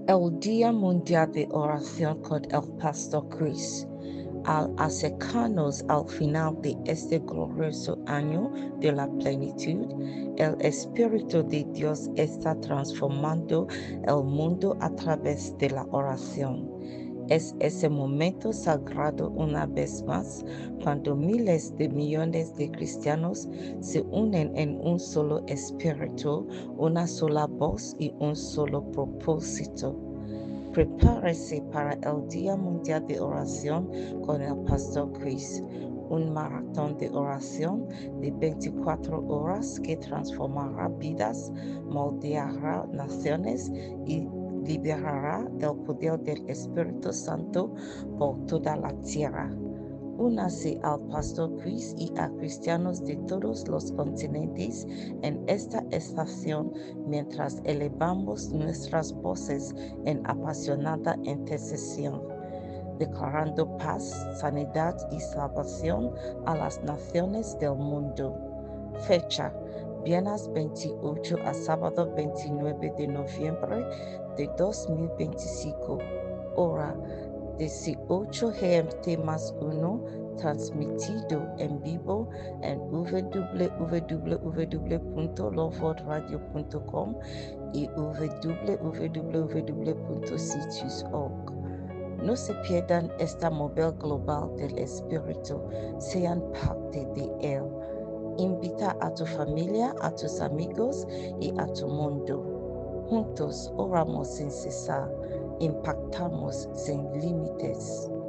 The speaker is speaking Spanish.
El Día Mundial de Oración con el Pastor Chris. Al acercarnos al final de este glorioso año de la plenitud, el Espíritu de Dios está transformando el mundo a través de la oración. Es ese momento sagrado una vez más cuando miles de millones de cristianos se unen en un solo espíritu, una sola voz y un solo propósito. Prepárese para el Día Mundial de Oración con el Pastor Chris, un maratón de oración de 24 horas que transformará vidas, moldeará naciones y liberará el poder del Espíritu Santo por toda la tierra. Únase al Pastor Chris y a cristianos de todos los continentes en esta estación mientras elevamos nuestras voces en apasionada intercesión, declarando paz, sanidad y salvación a las naciones del mundo. Fecha: viernes 28 a sábado 29 de noviembre de 2025. Hora: 18 GMT más 1, transmitido en vivo en www.lovewordradio.com y www.citius.org. No se pierdan esta movida global del Espíritu, sean parte de él. Invita a tu familia, a tus amigos y a tu mundo. Juntos oramos sin cesar, impactamos sin límites.